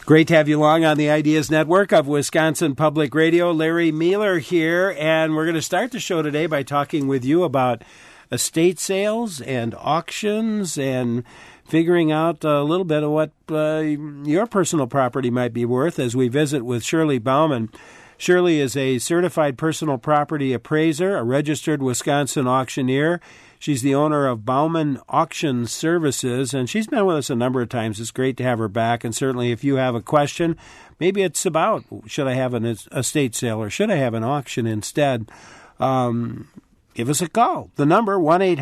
Great to have you along on the Ideas Network of Wisconsin Public Radio. Larry Mueller here, and we're going to start the show today by talking with you about estate sales and auctions and figuring out a little bit of what your personal property might be worth as we visit with Shirley Bauman. Shirley is a certified personal property appraiser, a registered Wisconsin auctioneer. She's the owner of Bauman Auction Services, and she's been with us a number of times. It's great to have her back, and certainly if you have a question, maybe it's about should I have an estate sale or should I have an auction instead, give us a call. The number,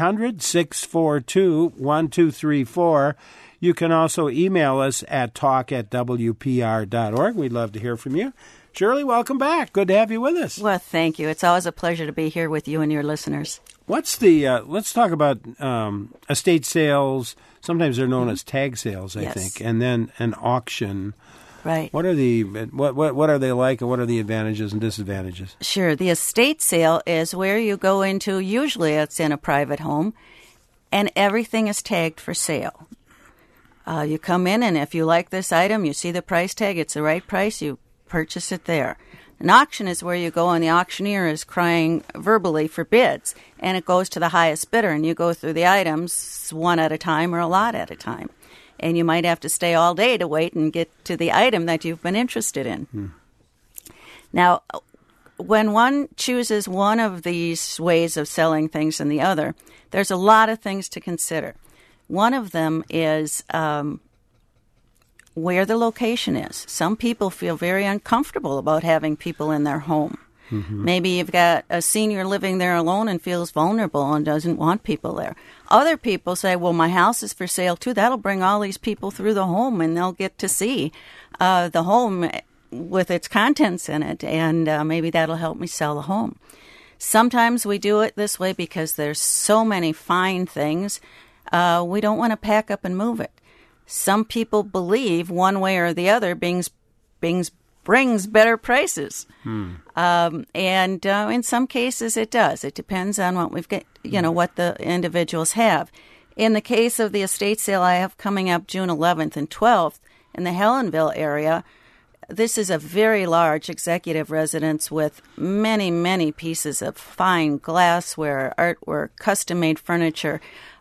1-800-642-1234. You can also email us at talk@wpr.org. We'd love to hear from you. Shirley, welcome back. Good to have you with us. Well, thank you. It's always a pleasure to be here with you and your listeners. What's the, let's talk about estate sales. Sometimes they're known as tag sales, I think, and then an auction. Right. What are what are they like, and what are the advantages and disadvantages? Sure. The estate sale is where you go into, usually it's in a private home, and everything is tagged for sale. You come in, and if you like this item, you see the price tag, it's the right price, you purchase it there. An auction is where you go and the auctioneer is crying verbally for bids, and it goes to the highest bidder, and you go through the items one at a time or a lot at a time. And you might have to stay all day to wait and get to the item that you've been interested in. Now, when one chooses one of these ways of selling things and the other, there's a lot of things to consider. One of them is where the location is. Some people feel very uncomfortable about having people in their home. Maybe you've got a senior living there alone and feels vulnerable and doesn't want people there. Other people say, well, my house is for sale too. That'll bring all these people through the home and they'll get to see the home with its contents in it, and maybe that'll help me sell the home. Sometimes we do it this way because there's so many fine things, we don't want to pack up and move it. Some people believe one way or the other brings better prices. And in some cases it does. It depends on what we've got, what the individuals have. In the case of the estate sale I have coming up June 11th and 12th in the Helenville area, this is a very large executive residence with many, many pieces of fine glassware, artwork, custom-made furniture,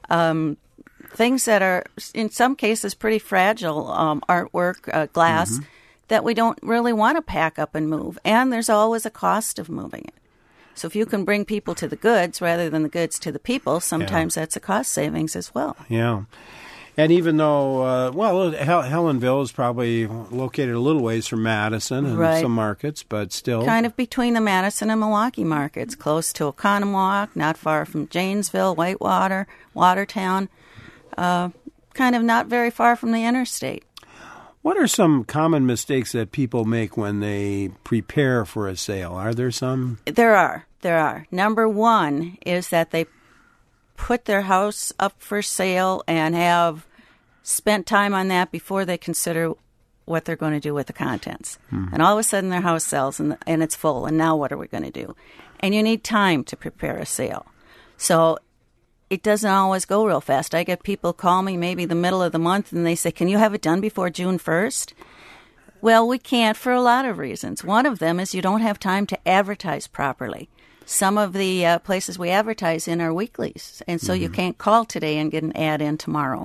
things that are, in some cases, pretty fragile artwork, glass, that we don't really want to pack up and move. And there's always a cost of moving it. So if you can bring people to the goods rather than the goods to the people, sometimes that's a cost savings as well. Yeah. And even though, Helenville is probably located a little ways from Madison and some markets, but still. Kind of between the Madison and Milwaukee markets, close to Oconomowoc, not far from Janesville, Whitewater, Watertown, kind of not very far from the interstate. What are some common mistakes that people make when they prepare for a sale? Are there some? There are. Number one is that they put their house up for sale and have spent time on that before they consider what they're going to do with the contents. And all of a sudden their house sells and it's full, and now what are we going to do? And you need time to prepare a sale. So it doesn't always go real fast. I get people call me maybe the middle of the month and they say, can you have it done before June 1st? Well, we can't for a lot of reasons. One of them is you don't have time to advertise properly. Some of the places we advertise in are weeklies, and so you can't call today and get an ad in tomorrow.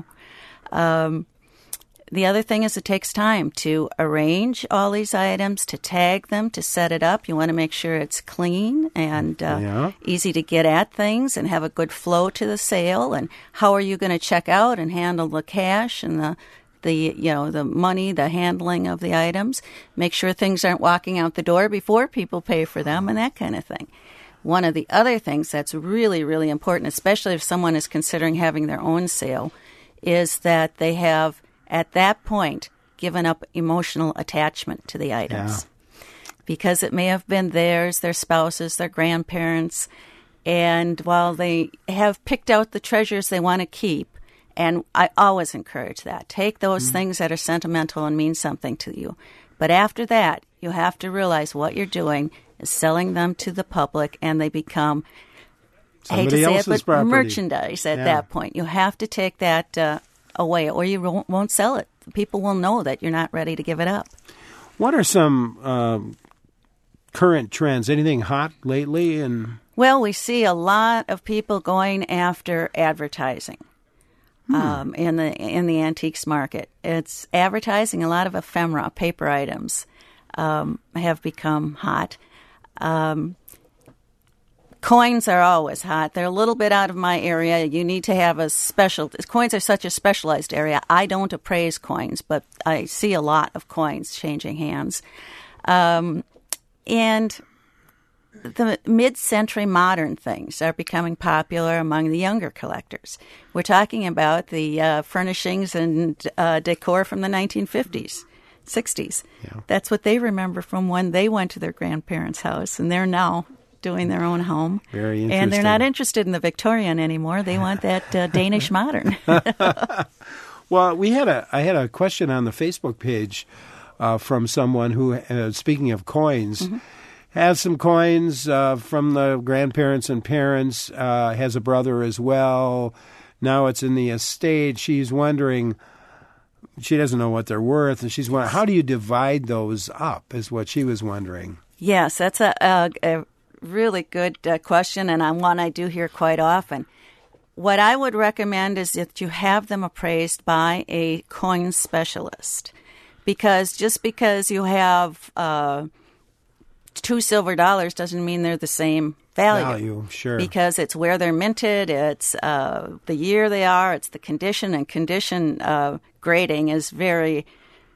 The other thing is it takes time to arrange all these items, to tag them, to set it up. You want to make sure it's clean and easy to get at things and have a good flow to the sale. And how are you going to check out and handle the cash and the money, the handling of the items? Make sure things aren't walking out the door before people pay for them and that kind of thing. One of the other things that's really, really important, especially if someone is considering having their own sale, is that they have, at that point, given up emotional attachment to the items. Because it may have been theirs, their spouses, their grandparents, and while they have picked out the treasures they want to keep, and I always encourage that, take those things that are sentimental and mean something to you. But after that, you have to realize what you're doing is selling them to the public, and they become, I hate to say it, but property. Merchandise at that point. You have to take that away, or you won't sell it people will know that you're not ready to give it up. What are some current trends? Anything hot lately? Well, we see a lot of people going after advertising in the antiques market. It's advertising. A lot of ephemera, paper items, have become hot. Coins are always hot. They're a little bit out of my area. You need to have coins are such a specialized area. I don't appraise coins, but I see a lot of coins changing hands. And the mid-century modern things are becoming popular among the younger collectors. We're talking about the furnishings and decor from the 1950s, 60s. Yeah. That's what they remember from when they went to their grandparents' house, and they're now doing their own home. Very interesting. And they're not interested in the Victorian anymore. They want that Danish modern. Well, I had a question on the Facebook page from someone who, speaking of coins, has some coins from the grandparents and parents, has a brother as well. Now it's in the estate. She's wondering, she doesn't know what they're worth, and she's wondering, how do you divide those up, is what she was wondering. Yes, that's a really good question, and one I do hear quite often. What I would recommend is that you have them appraised by a coin specialist, because just because you have $2 silver doesn't mean they're the same value. Sure. Because it's where they're minted, it's the year they are, it's the condition, and condition grading is very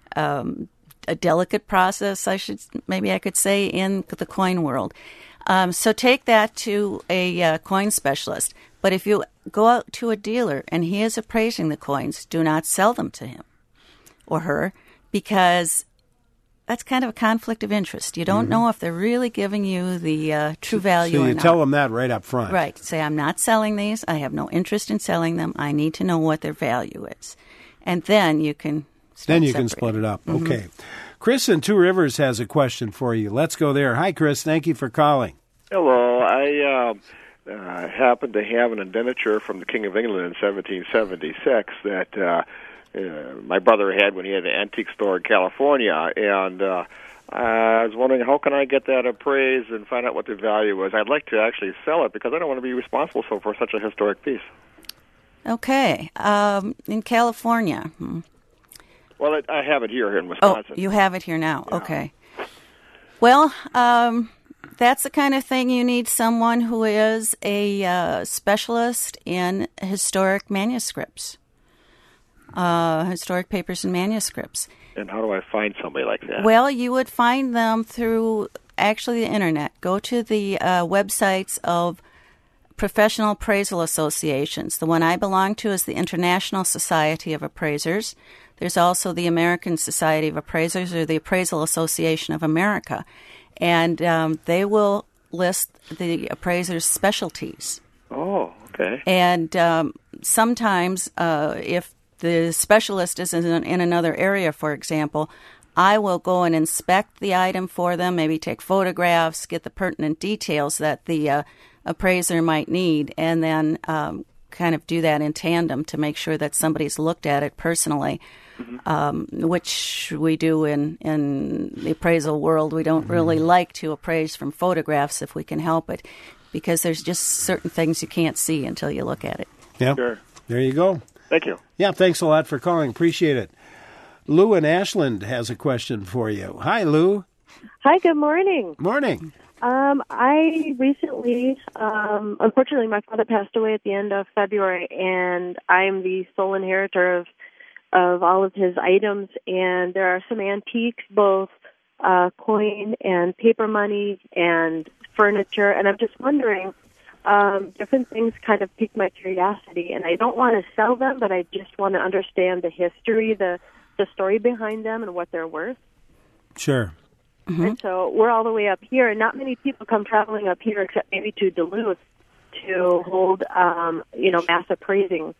a delicate process, maybe I could say, in the coin world. So take that to a coin specialist. But if you go out to a dealer and he is appraising the coins, do not sell them to him or her, because that's kind of a conflict of interest. You don't know if they're really giving you the true value or not. So you tell them that right up front. Right. Say, I'm not selling these. I have no interest in selling them. I need to know what their value is. And then you can split it up. Okay. Chris in Two Rivers has a question for you. Let's go there. Hi, Chris. Thank you for calling. Hello. I happened to have an indenture from the King of England in 1776 that my brother had when he had an antique store in California, and I was wondering, how can I get that appraised and find out what the value is? I'd like to actually sell it because I don't want to be responsible for such a historic piece. Okay. In California. Well, I have it here in Wisconsin. Oh, you have it here now. Yeah. Okay. Well, that's the kind of thing you need someone who is a specialist in historic manuscripts, historic papers and manuscripts. And how do I find somebody like that? Well, you would find them through actually the Internet. Go to the websites of professional appraisal associations. The one I belong to is the International Society of Appraisers. There's also the American Society of Appraisers, or the Appraisal Association of America. And they will list the appraiser's specialties. Oh, okay. And sometimes if the specialist is in another area, for example, I will go and inspect the item for them, maybe take photographs, get the pertinent details that the appraiser might need, and then kind of do that in tandem to make sure that somebody's looked at it personally, which we do in the appraisal world. We don't really like to appraise from photographs if we can help it, because there's just certain things you can't see until you look at it. Yeah, sure. There you go. Thank you. Yeah, thanks a lot for calling. Appreciate it. Lou in Ashland has a question for you. Hi, Lou. Hi, good morning. Morning. I recently, unfortunately, my father passed away at the end of February, and I'm the sole inheritor of all of his items, and there are some antiques, both coin and paper money and furniture, and I'm just wondering, different things kind of pique my curiosity, and I don't want to sell them, but I just want to understand the history, the story behind them and what they're worth. Sure. Mm-hmm. And so we're all the way up here, and not many people come traveling up here except maybe to Duluth to hold, mass appraising.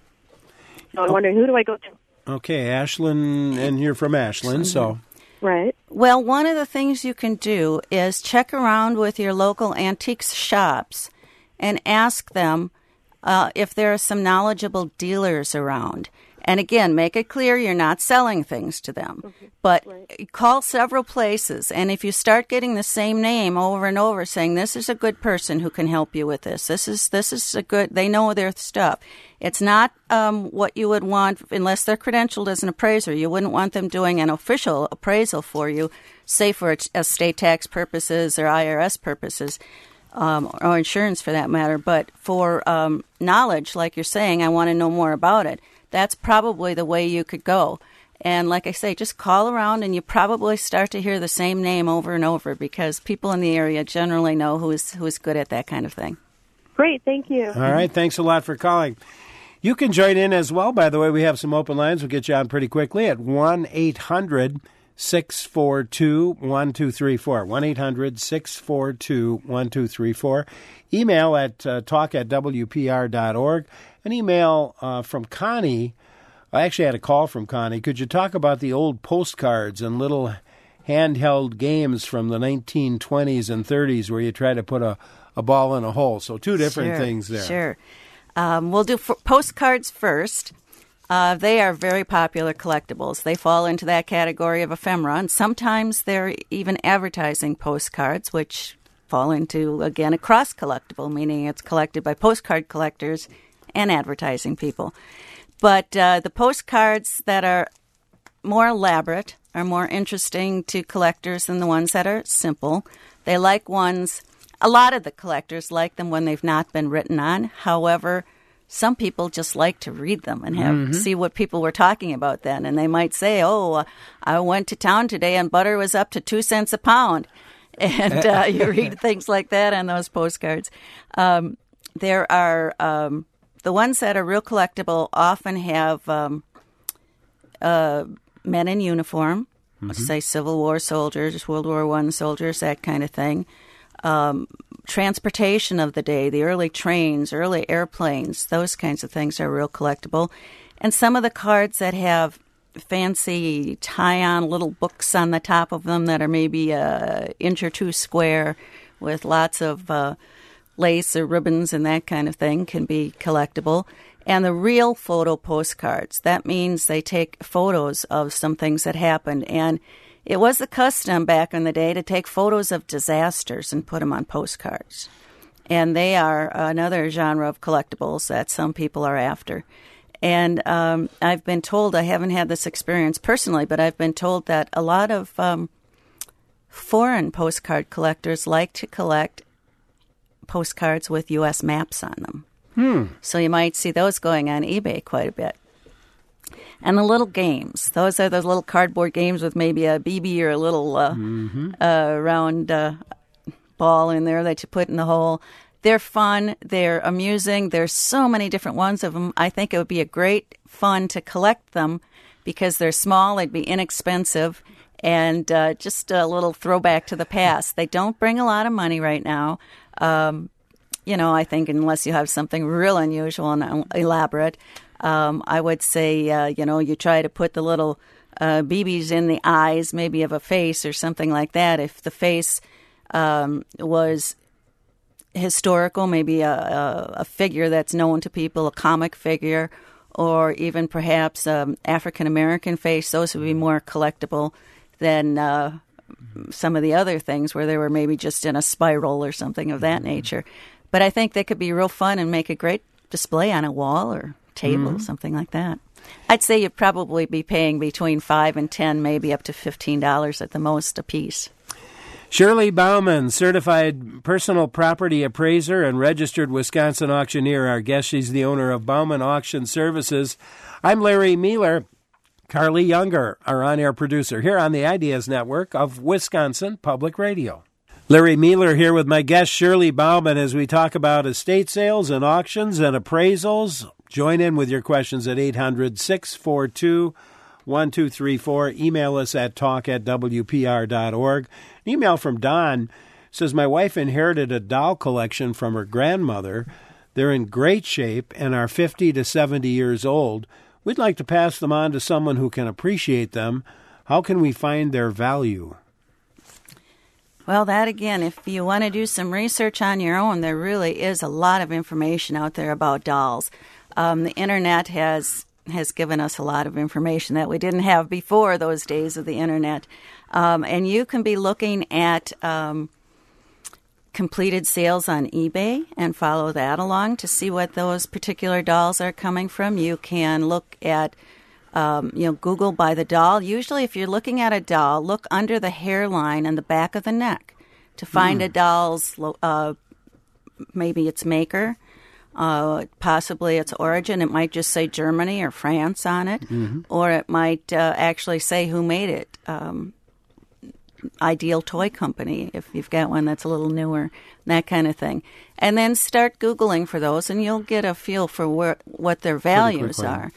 So I'm wondering, who do I go to? Okay, Ashland, and you're from Ashland, so. Right. Well, one of the things you can do is check around with your local antiques shops and ask them if there are some knowledgeable dealers around. And again, make it clear you're not selling things to them. Okay. But call several places, and if you start getting the same name over and over, saying this is a good person who can help you with this. This is a good. They know their stuff. It's not what you would want unless they're credentialed as an appraiser. You wouldn't want them doing an official appraisal for you, say for estate tax purposes or IRS purposes. Or insurance for that matter. But for knowledge, like you're saying, I want to know more about it. That's probably the way you could go. And like I say, just call around and you probably start to hear the same name over and over because people in the area generally know who is good at that kind of thing. Great, thank you. All right, thanks a lot for calling. You can join in as well. By the way, we have some open lines. We'll get you on pretty quickly at 1-800-642-1234. 1-800-642-1234. Email at talk@wpr.org. An email from Connie. I actually had a call from Connie. Could you talk about the old postcards and little handheld games from the 1920s and 30s where you try to put a ball in a hole? So two different things there. Sure. We'll do postcards first. They are very popular collectibles. They fall into that category of ephemera, and sometimes they're even advertising postcards, which fall into, again, a cross-collectible, meaning it's collected by postcard collectors and advertising people. But the postcards that are more elaborate are more interesting to collectors than the ones that are simple. They like ones, a lot of the collectors like them when they've not been written on. However, some people just like to read them and see what people were talking about then. And they might say, I went to town today and butter was up to 2 cents a pound. And you read things like that on those postcards. There are the ones that are real collectible often have men in uniform, say Civil War soldiers, World War I soldiers, that kind of thing. Transportation of the day, the early trains, early airplanes, those kinds of things are real collectible. And some of the cards that have fancy tie-on little books on the top of them that are maybe an inch or two square with lots of lace or ribbons and that kind of thing can be collectible. And the real photo postcards, that means they take photos of some things that happened. And it was the custom back in the day to take photos of disasters and put them on postcards. And they are another genre of collectibles that some people are after. And I've been told, I haven't had this experience personally, but I've been told that a lot of foreign postcard collectors like to collect postcards with U.S. maps on them. So you might see those going on eBay quite a bit. And the little games. Those are those little cardboard games with maybe a BB or a little round ball in there that you put in the hole. They're fun. They're amusing. There's so many different ones of them. I think it would be a great fun to collect them because they're small. They'd be inexpensive. And just a little throwback to the past. They don't bring a lot of money right now. I think unless you have something real unusual and elaborate. I would say, you try to put the little BBs in the eyes, maybe of a face or something like that. If the face was historical, maybe a figure that's known to people, a comic figure, or even perhaps African-American face, those would be more collectible than some of the other things where they were maybe just in a spiral or something of that nature. But I think they could be real fun and make a great display on a wall or table, something like that. I'd say you'd probably be paying between $5 and $10, maybe up to $15 at the most a piece. Shirley Bauman, certified personal property appraiser and registered Wisconsin auctioneer. Our guest, she's the owner of Bauman Auction Services. I'm Larry Mealer. Carly Younger, our on-air producer, here on the Ideas Network of Wisconsin Public Radio. Larry Mealer here with my guest, Shirley Bauman, as we talk about estate sales and auctions and appraisals. Join in with your questions at 800-642-1234. Email us at talk@wpr.org. An email from Don says, my wife inherited a doll collection from her grandmother. They're in great shape and are 50 to 70 years old. We'd like to pass them on to someone who can appreciate them. How can we find their value? Well, that again, if you want to do some research on your own, there really is a lot of information out there about dolls. The Internet has has given us a lot of information that we didn't have before those days of the internet. And you can be looking at completed sales on eBay and follow that along to see what those particular dolls are coming from. You can look at, Google by the doll. Usually if you're looking at a doll, look under the hairline and the back of the neck to find a doll's, maybe its maker, possibly its origin. It might just say Germany or France on it, or it might actually say who made it. Ideal Toy Company, if you've got one that's a little newer, that kind of thing. And then start Googling for those, and you'll get a feel for what their values are.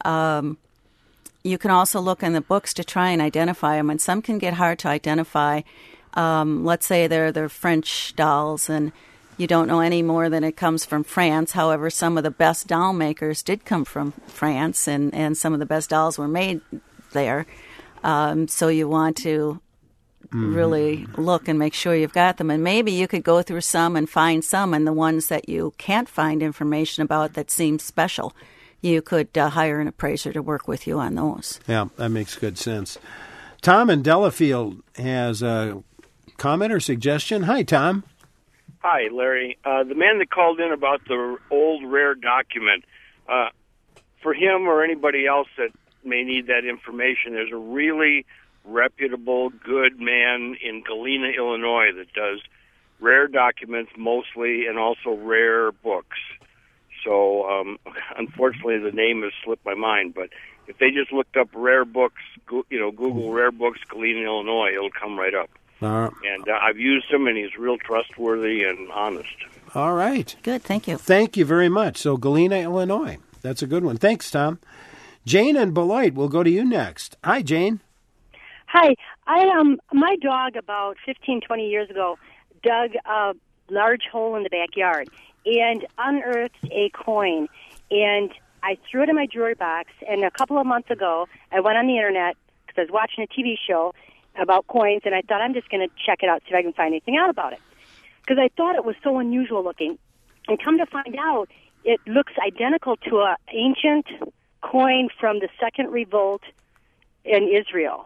You can also look in the books to try and identify them, and some can get hard to identify. Let's say they're French dolls, and you don't know any more than it comes from France. However, some of the best doll makers did come from France, and some of the best dolls were made there. So you want to really look and make sure you've got them. And maybe you could go through some and find some, and the ones that you can't find information about that seem special, you could hire an appraiser to work with you on those. Yeah, that makes good sense. Tom in Delafield has a comment or suggestion. Hi, Tom. Hi, Larry. The man that called in about the old rare document, for him or anybody else that may need that information, there's a really reputable, good man in Galena, Illinois that does rare documents mostly and also rare books. So, unfortunately, the name has slipped my mind, but if they just looked up rare books, Google rare books, Galena, Illinois, it'll come right up. And I've used him, and he's real trustworthy and honest. All right. Good, thank you. Thank you very much. So, Galena, Illinois. That's a good one. Thanks, Tom. Jane and Beloit, we'll go to you next. Hi, Jane. Hi. My dog about 15, 20 years ago dug a large hole in the backyard and unearthed a coin. And I threw it in my jewelry box. And a couple of months ago, I went on the internet because I was watching a TV show about coins, and I thought I'm just going to check it out, see if I can find anything out about it. Because I thought it was so unusual looking. And come to find out, it looks identical to an ancient coin from the Second Revolt in Israel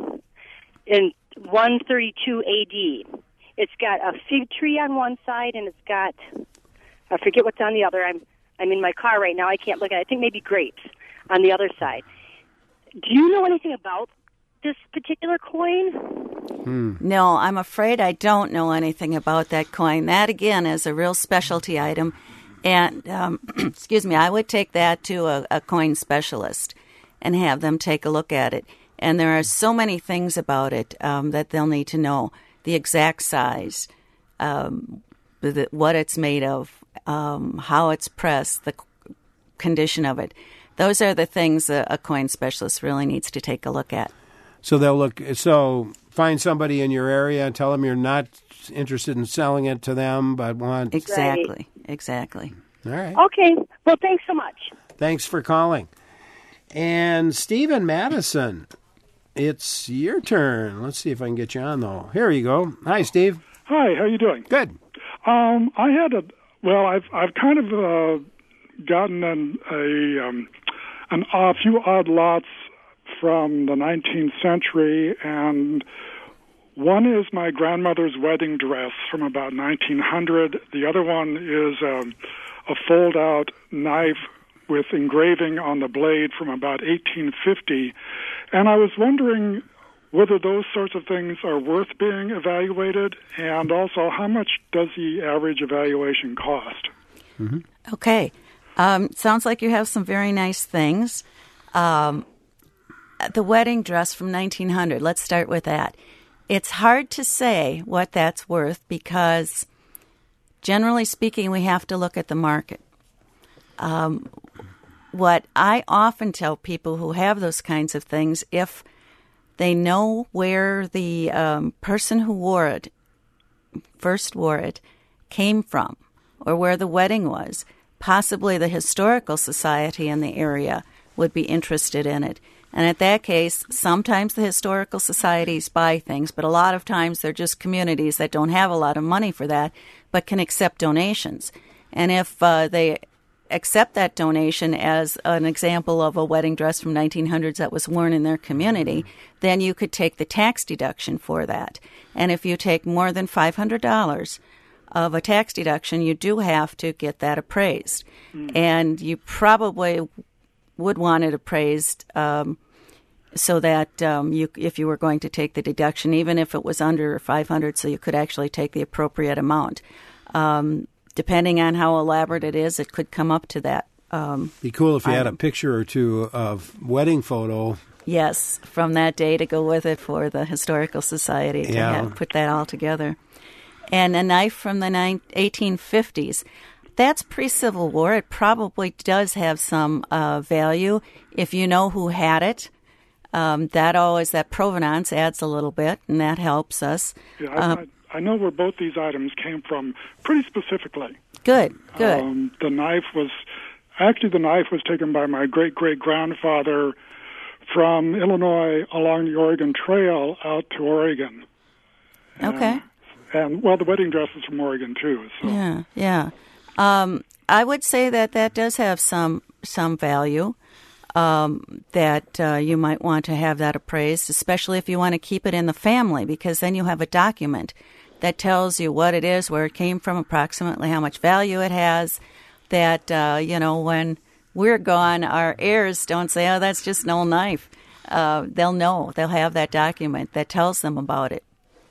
in 132 AD. It's got a fig tree on one side, and it's got, I forget what's on the other. I'm in my car right now. I can't look at it. I think maybe grapes on the other side. Do you know anything about this particular coin? No, I'm afraid I don't know anything about that coin. That, again, is a real specialty item. And, excuse me, I would take that to a coin specialist and have them take a look at it. And there are so many things about it that they'll need to know. The exact size, what it's made of, how it's pressed, the condition of it. Those are the things a coin specialist really needs to take a look at. So find somebody in your area and tell them you're not interested in selling it to them, but want... Exactly. All right. Okay. Well, thanks so much. Thanks for calling. And Stephen Madison, it's your turn. Let's see if I can get you on, though. Here you go. Hi, Steve. Hi, how you doing? Good. I had I've kind of gotten a few odd lots from the 19th century, and one is my grandmother's wedding dress from about 1900. The other one is a fold-out knife with engraving on the blade from about 1850. And I was wondering whether those sorts of things are worth being evaluated, and also how much does the average evaluation cost? Mm-hmm. Okay. Sounds like you have some very nice things. The wedding dress from 1900, let's start with that. It's hard to say what that's worth because, generally speaking, we have to look at the market. What I often tell people who have those kinds of things, if they know where the person who first wore it, came from, or where the wedding was, possibly the historical society in the area would be interested in it. And at that case, sometimes the historical societies buy things, but a lot of times they're just communities that don't have a lot of money for that, but can accept donations. And if they accept that donation as an example of a wedding dress from 1900s that was worn in their community, then you could take the tax deduction for that. And if you take more than $500 of a tax deduction, you do have to get that appraised. And you probably would want it appraised so that if you were going to take the deduction, even if it was under $500, so you could actually take the appropriate amount. Depending on how elaborate it is, it could come up to that. Be cool if you had a picture or two of wedding photo. Yes, from that day to go with it for the Historical Society to put that all together. And a knife from the 1850s. That's pre-Civil War. It probably does have some value. If you know who had it, that provenance adds a little bit, and that helps us. Yeah, I know where both these items came from pretty specifically. Good. The knife was taken by my great-great-grandfather from Illinois along the Oregon Trail out to Oregon. Okay. And the wedding dress is from Oregon, too. So. Yeah. I would say that does have some value, that you might want to have that appraised, especially if you want to keep it in the family, because then you have a document that tells you what it is, where it came from, approximately how much value it has, that, when we're gone, our heirs don't say, oh, that's just an old knife. They'll know. They'll have that document that tells them about it.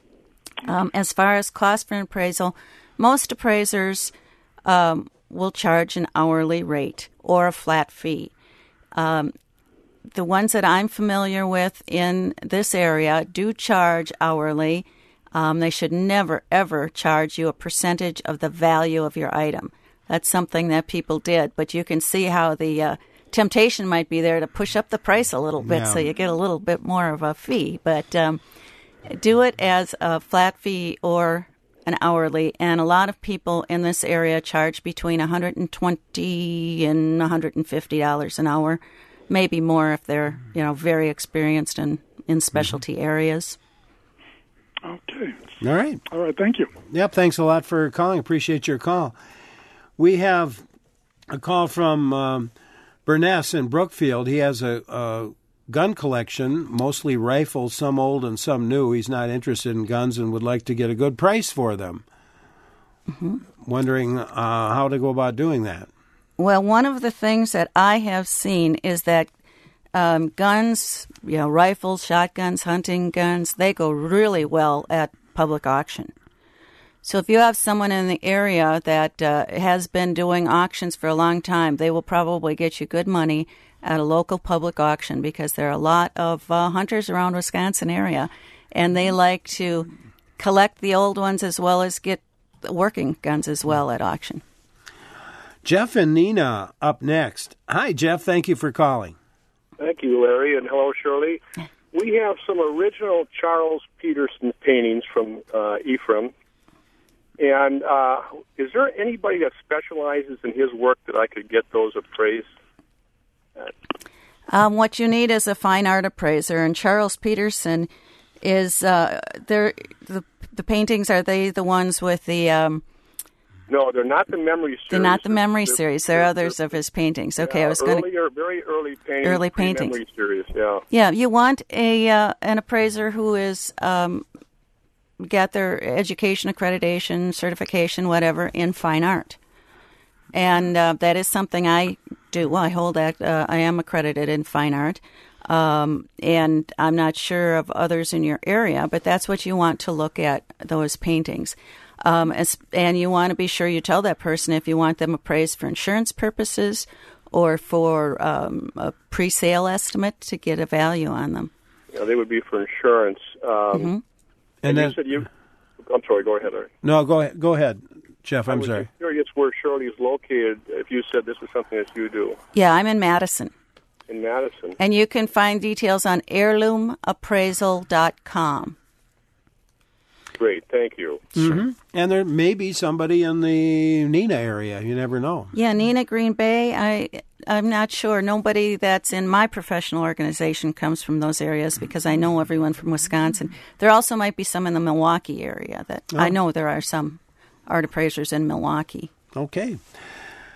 As far as cost for an appraisal, most appraisers will charge an hourly rate or a flat fee. The ones that I'm familiar with in this area do charge hourly. They should never, ever charge you a percentage of the value of your item. That's something that people did, but you can see how the temptation might be there to push up the price a little bit so you get a little bit more of a fee. But do it as a flat fee or an hourly, and a lot of people in this area charge between $120 and $150 an hour, maybe more if they're very experienced in specialty areas. Okay. All right. Thank you. Yep. Thanks a lot for calling. Appreciate your call. We have a call from Burness in Brookfield. He has a gun collection, mostly rifles, some old and some new. He's not interested in guns and would like to get a good price for them. Mm-hmm. Wondering how to go about doing that. Well, one of the things that I have seen is that guns, rifles, shotguns, hunting guns, they go really well at public auction. So if you have someone in the area that has been doing auctions for a long time, they will probably get you good money at a local public auction, because there are a lot of hunters around Wisconsin area, and they like to collect the old ones as well as get the working guns as well at auction. Jeff and Nina up next. Hi, Jeff. Thank you for calling. Thank you, Larry, and hello, Shirley. We have some original Charles Peterson paintings from Ephraim. And is there anybody that specializes in his work that I could get those appraised? What you need is a fine art appraiser, and Charles Peterson is the paintings. Are they the ones with the? No, they're not the memory series. They're not the memory series. There are others of his paintings. Okay, I was going to very early paintings. Early paintings. Memory series. Yeah. Yeah, you want an appraiser who is got their education, accreditation, certification, whatever, in fine art. And that is something I do. Well, I hold that. I am accredited in fine art. And I'm not sure of others in your area, but that's what you want to look at, those paintings. And you want to be sure you tell that person if you want them appraised for insurance purposes or for a pre-sale estimate to get a value on them. Yeah, they would be for insurance. And then, you said I'm sorry, go ahead, Larry. No, go ahead, Jeff. I'm sorry. I'm curious where Shirley is located, if you said this is something that you do. Yeah, I'm in Madison. In Madison. And you can find details on heirloomappraisal.com. Great, thank you. Mm-hmm. And there may be somebody in the Neenah area. You never know. Yeah, Neenah, Green Bay, I'm not sure. Nobody that's in my professional organization comes from those areas because I know everyone from Wisconsin. There also might be some in the Milwaukee area. I know there are some art appraisers in Milwaukee. Okay.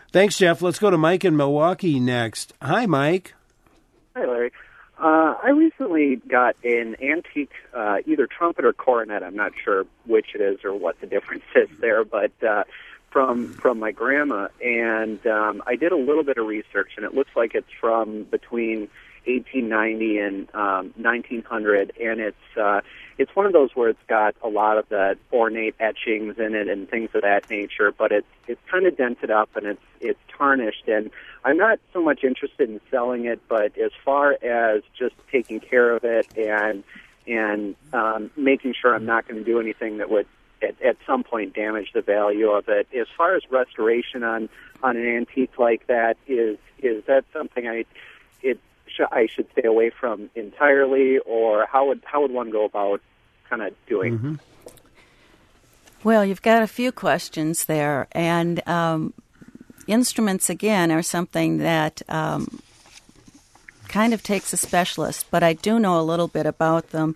Thanks, Jeff. Let's go to Mike in Milwaukee next. Hi, Mike. Hi, Larry. I recently got an antique, either trumpet or cornet. I'm not sure which it is or what the difference is there, but from my grandma. And I did a little bit of research, and it looks like it's from between 1890 and 1900, and it's one of those where it's got a lot of the ornate etchings in it and things of that nature, but it's kind of dented up and it's tarnished. And I'm not so much interested in selling it, but as far as just taking care of it and making sure I'm not going to do anything that would at some point damage the value of it. As far as restoration on an antique like that, is that something I should stay away from entirely, or how would one go about kind of doing? Mm-hmm. Well, you've got a few questions there, and instruments, again, are something that kind of takes a specialist, but I do know a little bit about them.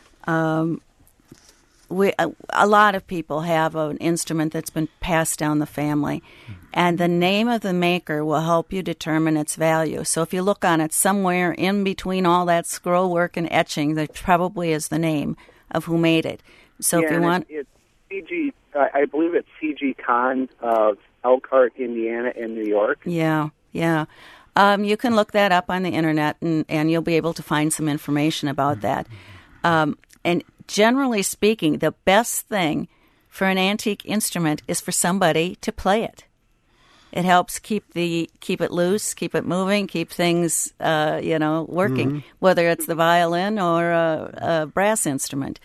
A lot of people have an instrument that's been passed down the family, and the name of the maker will help you determine its value. So if you look on it, somewhere in between all that scroll work and etching, there probably is the name of who made it. So if you want... It's C.G., I believe it's C.G. Kahn of Elkhart, Indiana, and New York. Yeah. You can look that up on the internet, and you'll be able to find some information about that. And generally speaking, the best thing for an antique instrument is for somebody to play it. It helps keep it loose, keep it moving, keep things working, whether it's the violin or a brass instrument.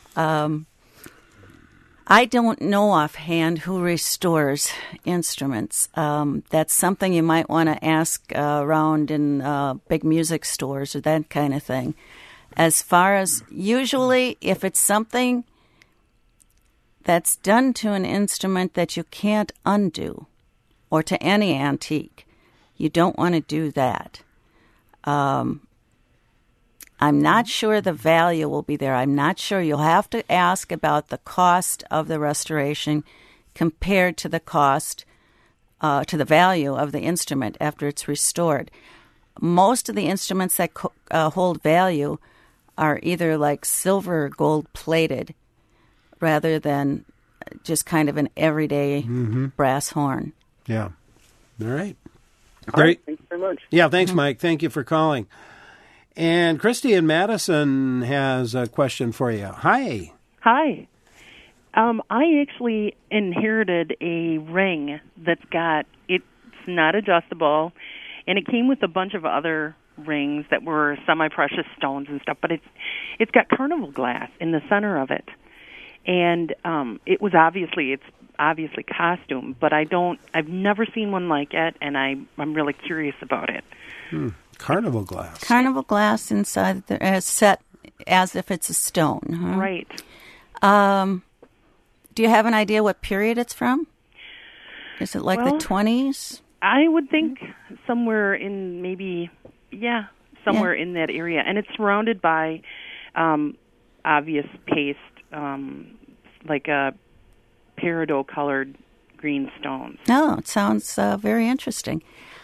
I don't know offhand who restores instruments. That's something you might want to ask around in big music stores or that kind of thing. As far as usually, if it's something that's done to an instrument that you can't undo, or to any antique, you don't want to do that. I'm not sure the value will be there. I'm not sure. You'll have to ask about the cost of the restoration compared to the cost, to the value of the instrument after it's restored. Most of the instruments that hold value are either like silver or gold plated rather than just kind of an everyday brass horn. Yeah. All right. Great. Thanks very much. Yeah, thanks, Mike. Thank you for calling. And Christy in Madison has a question for you. Hi. Hi. I actually inherited a ring it's not adjustable, and it came with a bunch of other rings that were semi-precious stones and stuff, but it's got carnival glass in the center of it. And it's obviously costume, but I've never seen one like it, and I'm really curious about it. Carnival glass. Carnival glass inside set as if it's a stone. Huh? Right. Do you have an idea what period it's from? Is it like the 20s? I would think somewhere in maybe, somewhere in that area. And it's surrounded by obvious paste, like a peridot-colored green stones. Oh, it sounds very interesting.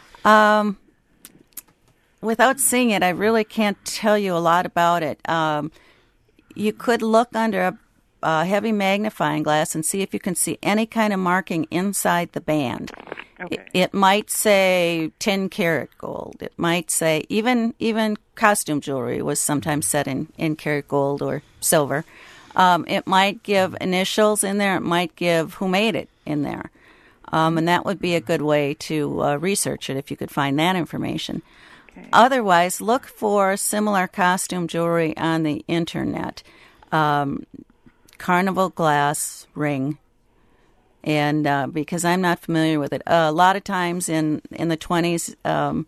Without seeing it, I really can't tell you a lot about it. You could look under a heavy magnifying glass and see if you can see any kind of marking inside the band. Okay. It might say 10 karat gold. It might say even costume jewelry was sometimes set in karat gold or silver. It might give initials in there. It might give who made it in there. And that would be a good way to research it if you could find that information. Okay. Otherwise, look for similar costume jewelry on the internet. Carnival glass ring. And because I'm not familiar with it, a lot of times in the 20s,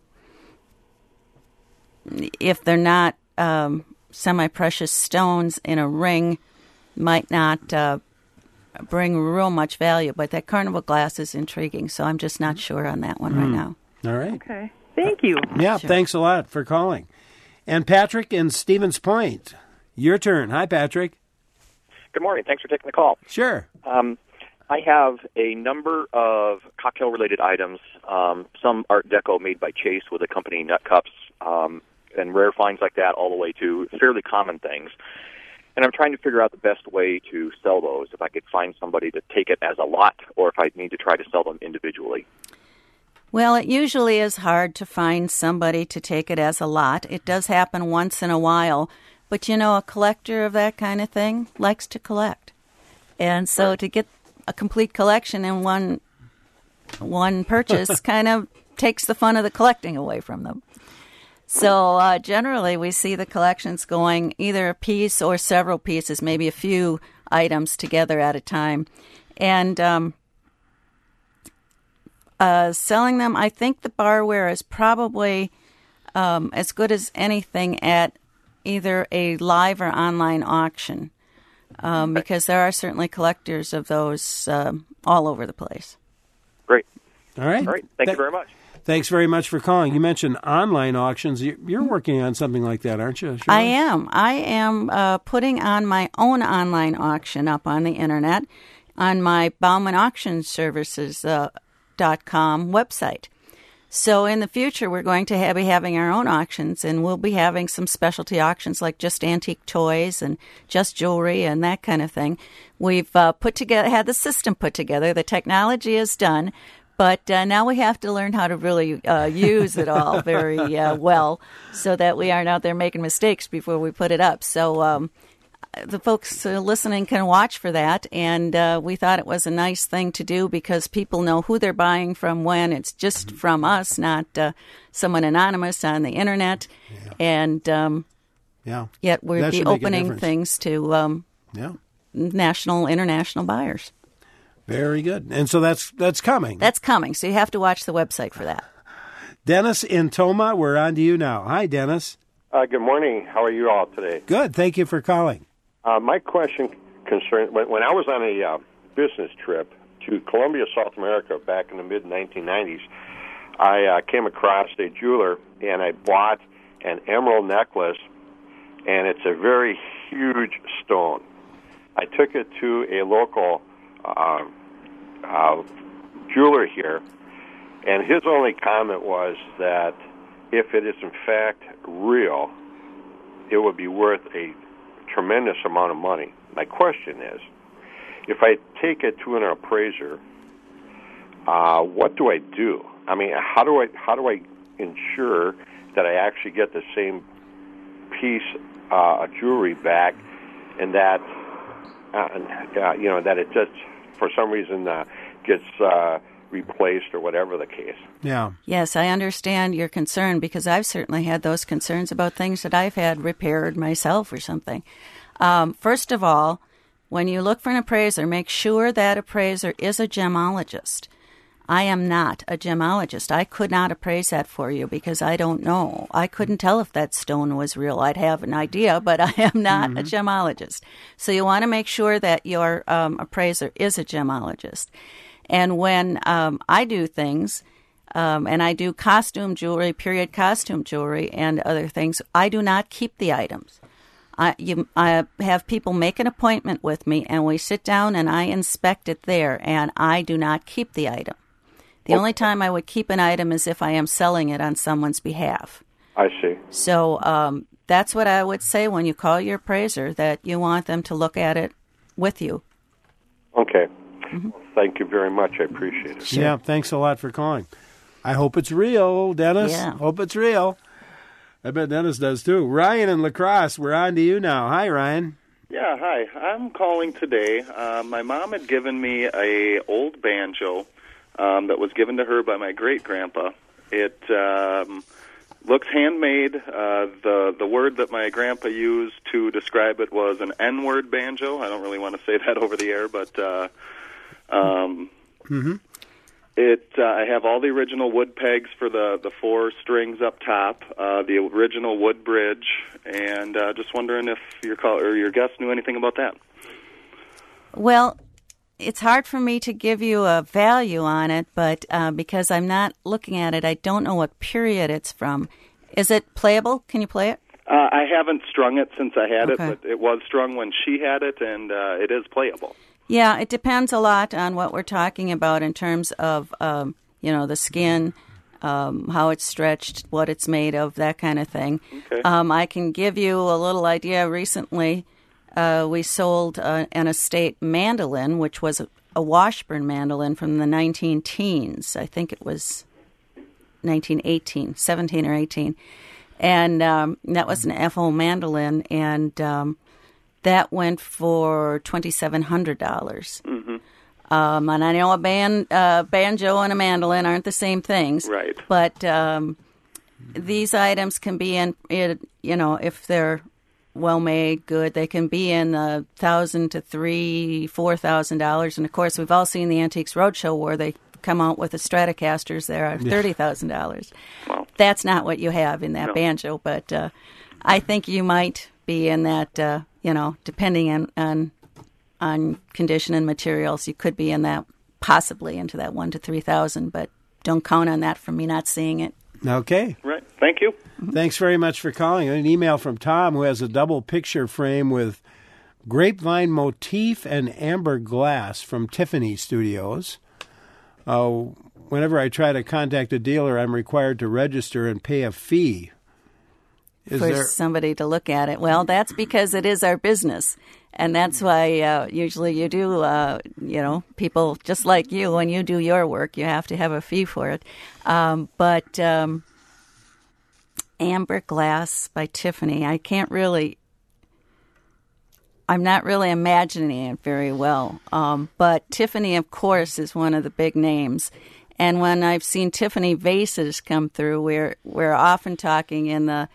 if they're not semi-precious stones in a ring, might not bring real much value. But that carnival glass is intriguing, so I'm just not sure on that one right now. All right. Okay. Thank you. Yeah, Sure. Thanks a lot for calling. And Patrick in Stevens Point, your turn. Hi, Patrick. Good morning. Thanks for taking the call. Sure. I have a number of cocktail-related items, some Art Deco made by Chase with accompanying nut cups, and rare finds like that, all the way to fairly common things. And I'm trying to figure out the best way to sell those, if I could find somebody to take it as a lot, or if I need to try to sell them individually. Well, it usually is hard to find somebody to take it as a lot. It does happen once in a while. But, a collector of that kind of thing likes to collect. And so to get a complete collection in one purchase kind of takes the fun of the collecting away from them. So generally we see the collections going either a piece or several pieces, maybe a few items together at a time. And selling them, I think the barware is probably as good as anything at either a live or online auction, because there are certainly collectors of those all over the place. Great. All right. Thank you very much. Thanks very much for calling. You mentioned online auctions. You're working on something like that, aren't you, Shirley? I am. I am putting on my own online auction up on the Internet on my BaumanAuctionServices.com website. So in the future, we're going to be having our own auctions, and we'll be having some specialty auctions like just antique toys and just jewelry and that kind of thing. We've had the system put together. The technology is done. But now we have to learn how to really use it all very well so that we aren't out there making mistakes before we put it up. So the folks listening can watch for that. And we thought it was a nice thing to do because people know who they're buying from when. It's just from us, not someone anonymous on the Internet. Yeah. And yet we'll be opening things to national, international buyers. Very good. And so that's coming. That's coming. So you have to watch the website for that. Dennis in Toma, we're on to you now. Hi, Dennis. Good morning. How are you all today? Good. Thank you for calling. My question concerns, when I was on a business trip to Colombia, South America, back in the mid-1990s, I came across a jeweler, and I bought an emerald necklace, and it's a very huge stone. I took it to a local jeweler here, and his only comment was that if it is in fact real, it would be worth a tremendous amount of money. My question is, if I take it to an appraiser, what do I do? I mean, how do I ensure that I actually get the same piece of jewelry back, and that that it just for some reason gets replaced or whatever the case. Yeah. Yes, I understand your concern because I've certainly had those concerns about things that I've had repaired myself or something. First of all, when you look for an appraiser, make sure that appraiser is a gemologist. I am not a gemologist. I could not appraise that for you because I don't know. I couldn't tell if that stone was real. I'd have an idea, but I am not a gemologist. So you want to make sure that your appraiser is a gemologist. And when I do things, and I do costume jewelry, period costume jewelry, and other things, I do not keep the items. I have people make an appointment with me, and we sit down and I inspect it there, and I do not keep the item. The only time I would keep an item is if I am selling it on someone's behalf. I see. So that's what I would say when you call your appraiser, that you want them to look at it with you. Okay. Mm-hmm. Thank you very much. I appreciate it. Sure. Yeah, thanks a lot for calling. I hope it's real, Dennis. Yeah. Hope it's real. I bet Dennis does too. Ryan in La Crosse, we're on to you now. Hi, Ryan. Yeah, hi. I'm calling today. My mom had given me a old banjo that was given to her by my great-grandpa. It looks handmade. The word that my grandpa used to describe it was an N-word banjo. I don't really want to say that over the air, but I have all the original wood pegs for the four strings up top, the original wood bridge, and just wondering if your guest knew anything about that. Well, it's hard for me to give you a value on it, but because I'm not looking at it, I don't know what period it's from. Is it playable? Can you play it? I haven't strung it since I had it, but it was strung when she had it, and it is playable. Yeah, it depends a lot on what we're talking about in terms of, the skin, how it's stretched, what it's made of, that kind of thing. Okay. I can give you a little idea. Recently, we sold an estate mandolin, which was a Washburn mandolin from the 19-teens. I think it was 1918, 17 or 18. And that was an FO mandolin, and that went for $2,700. Mm-hmm. And I know a banjo and a mandolin aren't the same things. Right. But these items can be in, if they're well-made, good, they can be in the $1,000 to $4,000. And, of course, we've all seen the Antiques Roadshow where they come out with the Stratocasters there at $30,000. Wow. That's not what you have in that banjo, but I think you might be in that, depending on condition and materials, you could be in that, possibly into that $1,000 to $3,000, but don't count on that from me not seeing it. Okay. Right. Thank you. Thanks very much for calling. An email from Tom, who has a double picture frame with grapevine motif and amber glass from Tiffany Studios. Whenever I try to contact a dealer, I'm required to register and pay a fee. For somebody to look at it. Well, that's because it is our business. And that's why usually you do, people just like you, when you do your work, you have to have a fee for it. But Amber Glass by Tiffany, I'm not really imagining it very well. But Tiffany, of course, is one of the big names. And when I've seen Tiffany vases come through, we're often talking in the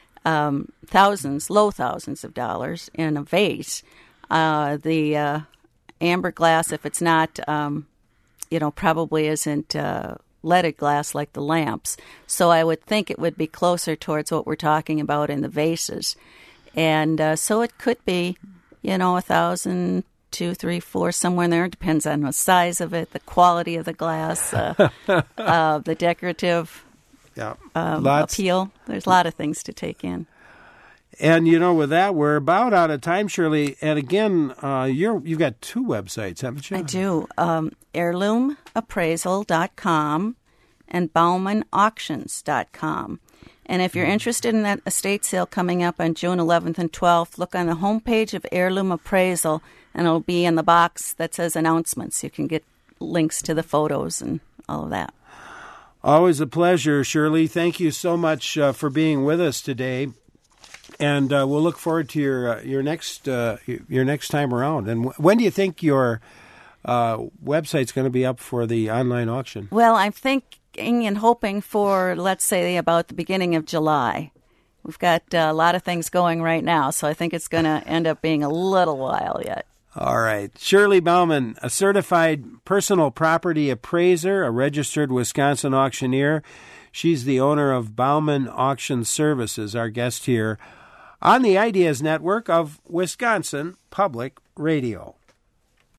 low thousands of dollars in a vase. The amber glass, if it's not, probably isn't leaded glass like the lamps. So I would think it would be closer towards what we're talking about in the vases. And so it could be, $1,000, $2,000, $3,000, $4,000, somewhere in there. It depends on the size of it, the quality of the glass, the decorative appeal. There's a lot of things to take in. And, with that, we're about out of time, Shirley. And again, you've got two websites, haven't you? I do. HeirloomAppraisal.com and BaumanAuctions.com. And if you're interested in that estate sale coming up on June 11th and 12th, look on the homepage of Heirloom Appraisal, and it'll be in the box that says announcements. You can get links to the photos and all of that. Always a pleasure, Shirley. Thank you so much for being with us today. And we'll look forward to your next time around. And when do you think your website's going to be up for the online auction? Well, I'm thinking and hoping for, let's say, about the beginning of July. We've got a lot of things going right now, so I think it's going to end up being a little while yet. All right. Shirley Bauman, a certified personal property appraiser, a registered Wisconsin auctioneer. She's the owner of Bauman Auction Services, our guest here on the Ideas Network of Wisconsin Public Radio.